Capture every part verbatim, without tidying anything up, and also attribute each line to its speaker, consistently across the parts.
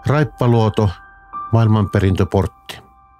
Speaker 1: Raippaluoto, maailmanperintöportti.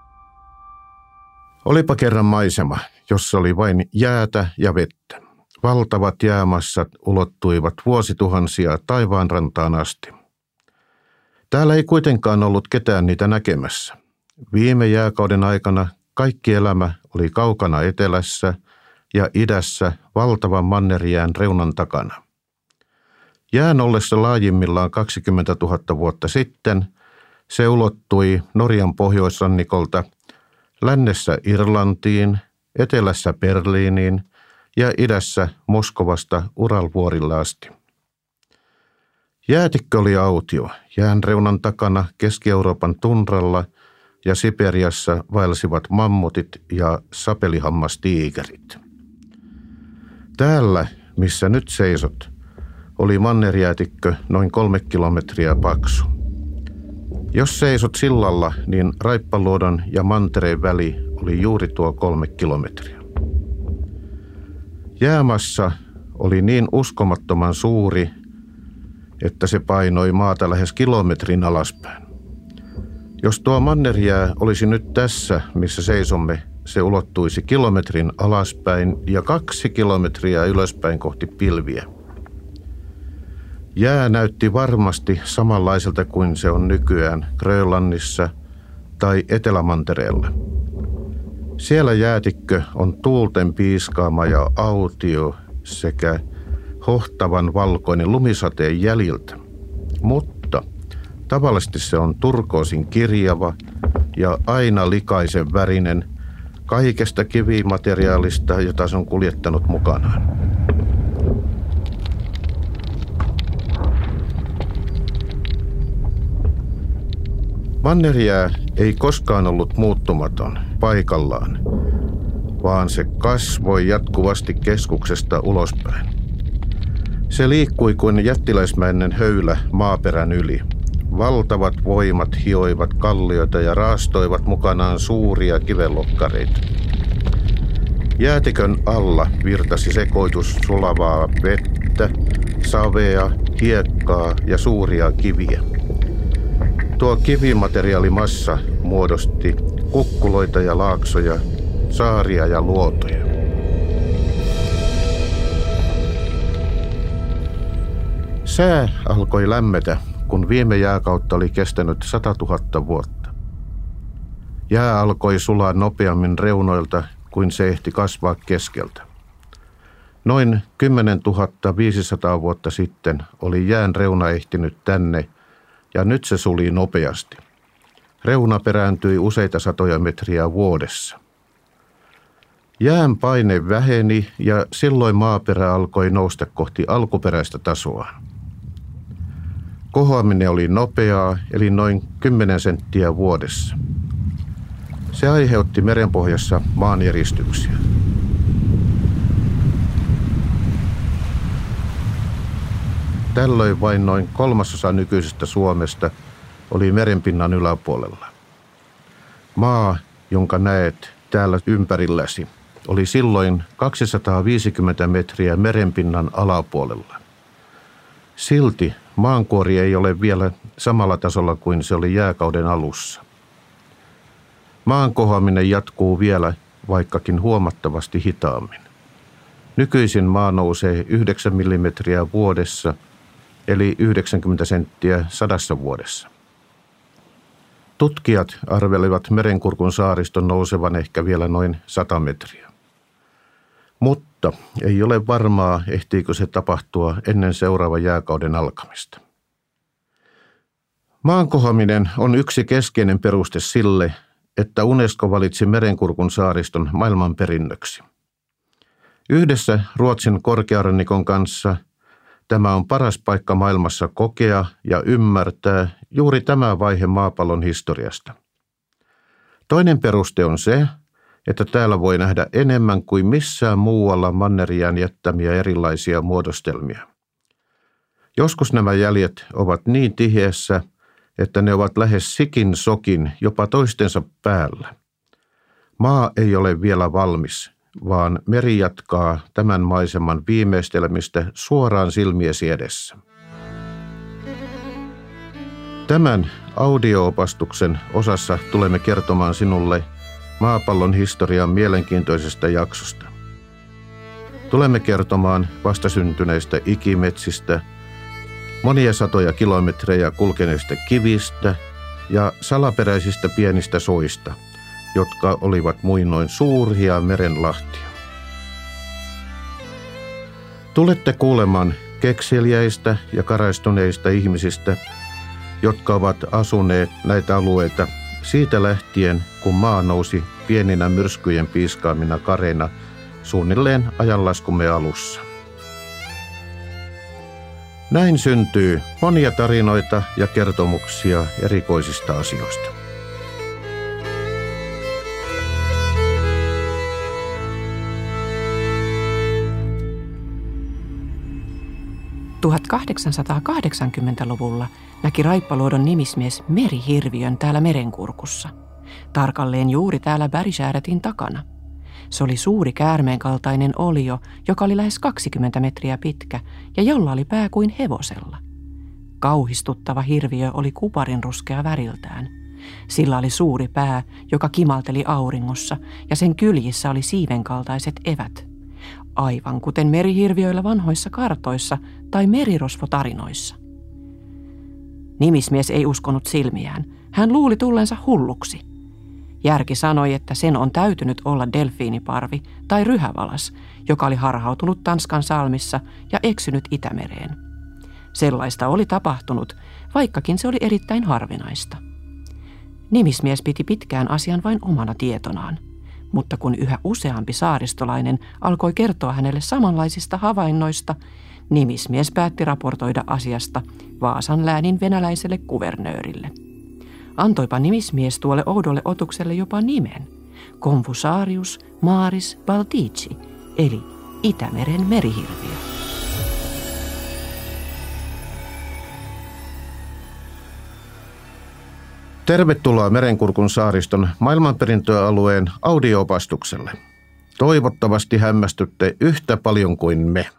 Speaker 1: Olipa kerran maisema, jossa oli vain jäätä ja vettä. Valtavat jäämassat ulottuivat vuosituhansia taivaanrantaan asti. Täällä ei kuitenkaan ollut ketään niitä näkemässä. Viime jääkauden aikana kaikki elämä oli kaukana etelässä ja idässä valtavan mannerjään reunan takana. Jään ollessa laajimmillaan kaksikymmentätuhatta vuotta sitten se ulottui Norjan pohjoisrannikolta lännessä Irlantiin, etelässä Berliiniin ja idässä Moskovasta Uralvuorille asti. Jäätikkö oli autio. Jään reunan takana Keski-Euroopan tundralla ja Siperiassa vaelsivat mammutit ja sapelihammastiikerit. Täällä, missä nyt seisot, oli mannerjäätikkö noin kolme kilometriä paksu. Jos seisot sillalla, niin Raippaluodon ja mantereen väli oli juuri tuo kolme kilometriä. Jäämassa oli niin uskomattoman suuri, että se painoi maata lähes kilometrin alaspäin. Jos tuo mannerjää olisi nyt tässä, missä seisomme, se ulottuisi kilometrin alaspäin ja kaksi kilometriä ylöspäin kohti pilviä. Jää näytti varmasti samanlaiselta kuin se on nykyään Grönlannissa tai Etelämantereella. Siellä jäätikkö on tuulten piiskaama ja autio sekä hohtavan valkoinen lumisateen jäljiltä, mutta tavallisesti se on turkoosin kirjava ja aina likaisen värinen kaikesta kivimateriaalista, jota se on kuljettanut mukanaan. Mannerjää ei koskaan ollut muuttumaton paikallaan, vaan se kasvoi jatkuvasti keskuksesta ulospäin. Se liikkui kuin jättiläismäinen höylä maaperän yli. Valtavat voimat hioivat kallioita ja raastoivat mukanaan suuria kivenlokkareita. Jäätikön alla virtasi sekoitus sulavaa vettä, savea, hiekkaa ja suuria kiviä. Tuo kivimateriaalimassa muodosti kukkuloita ja laaksoja, saaria ja luotoja. Sää alkoi lämmetä, kun viime jääkautta oli kestänyt satatuhatta vuotta. Jää alkoi sulaa nopeammin reunoilta kuin se ehti kasvaa keskeltä. Noin kymmenentuhatta viisisataa vuotta sitten oli jään reuna ehtinyt tänne, ja nyt se suli nopeasti. Reuna perääntyi useita satoja metriä vuodessa. Jään paine väheni ja silloin maaperä alkoi nousta kohti alkuperäistä tasoaan. Kohoaminen oli nopeaa, eli noin kymmenen senttiä vuodessa. Se aiheutti merenpohjassa maanjäristyksiä. Tällöin vain noin kolmasosa nykyisestä Suomesta oli merenpinnan yläpuolella. Maa, jonka näet täällä ympärilläsi, oli silloin kaksisataaviisikymmentä metriä merenpinnan alapuolella. Silti maankuori ei ole vielä samalla tasolla kuin se oli jääkauden alussa. Maan kohoaminen jatkuu vielä, vaikkakin huomattavasti hitaammin. Nykyisin maa nousee yhdeksän millimetriä vuodessa, eli yhdeksänkymmentä senttiä sadassa vuodessa. Tutkijat arvelivat Merenkurkun saariston nousevan ehkä vielä noin sata metriä. Mutta ei ole varmaa, ehtiikö se tapahtua ennen seuraavan jääkauden alkamista. Maan kohoaminen on yksi keskeinen peruste sille, että UNESCO valitsi Merenkurkun saariston maailmanperinnöksi. Yhdessä Ruotsin korkearannikon kanssa tämä on paras paikka maailmassa kokea ja ymmärtää juuri tämä vaihe maapallon historiasta. Toinen peruste on se, että täällä voi nähdä enemmän kuin missään muualla mannerjään jättämiä erilaisia muodostelmia. Joskus nämä jäljet ovat niin tiheässä, että ne ovat lähes sikin sokin jopa toistensa päällä. Maa ei ole vielä valmis, vaan meri jatkaa tämän maiseman viimeistelmistä suoraan silmiesi edessä. Tämän audio-opastuksen osassa tulemme kertomaan sinulle maapallon historian mielenkiintoisesta jaksosta. Tulemme kertomaan vastasyntyneistä ikimetsistä, monia satoja kilometrejä kulkeneista kivistä ja salaperäisistä pienistä soista, jotka olivat muinoin suuria merenlahtia. Tulette kuulemaan kekseliäistä ja karaistuneista ihmisistä, jotka ovat asuneet näitä alueita siitä lähtien, kun maa nousi pieninä myrskyjen piiskaamina kareina suunnilleen ajanlaskumme alussa. Näin syntyy monia tarinoita ja kertomuksia erikoisista asioista.
Speaker 2: tuhatkahdeksansataakahdeksankymmentäluvulla näki Raippaluodon nimismies merihirviön täällä merenkurkussa. Tarkalleen juuri täällä Bergskäretin takana. Se oli suuri käärmeen kaltainen olio, joka oli lähes kaksikymmentä metriä pitkä ja jolla oli pää kuin hevosella. Kauhistuttava hirviö oli kuparinruskea väriltään. Sillä oli suuri pää, joka kimalteli auringossa, ja sen kyljissä oli siivenkaltaiset evät. Aivan kuten merihirviöillä vanhoissa kartoissa tai merirosvotarinoissa. Nimismies ei uskonut silmiään. Hän luuli tullensa hulluksi. Järki sanoi, että sen on täytynyt olla delfiiniparvi tai ryhävalas, joka oli harhautunut Tanskan salmissa ja eksynyt Itämereen. Sellaista oli tapahtunut, vaikkakin se oli erittäin harvinaista. Nimismies piti pitkään asian vain omana tietonaan. Mutta kun yhä useampi saaristolainen alkoi kertoa hänelle samanlaisista havainnoista, nimismies päätti raportoida asiasta Vaasan läänin venäläiselle kuvernöörille. Antoipa nimismies tuolle oudolle otukselle jopa nimen, Confucius maris baltici, eli Itämeren merihirviö.
Speaker 1: Tervetuloa Merenkurkun saariston maailmanperintöalueen audio-opastukselle. Toivottavasti hämmästytte yhtä paljon kuin me.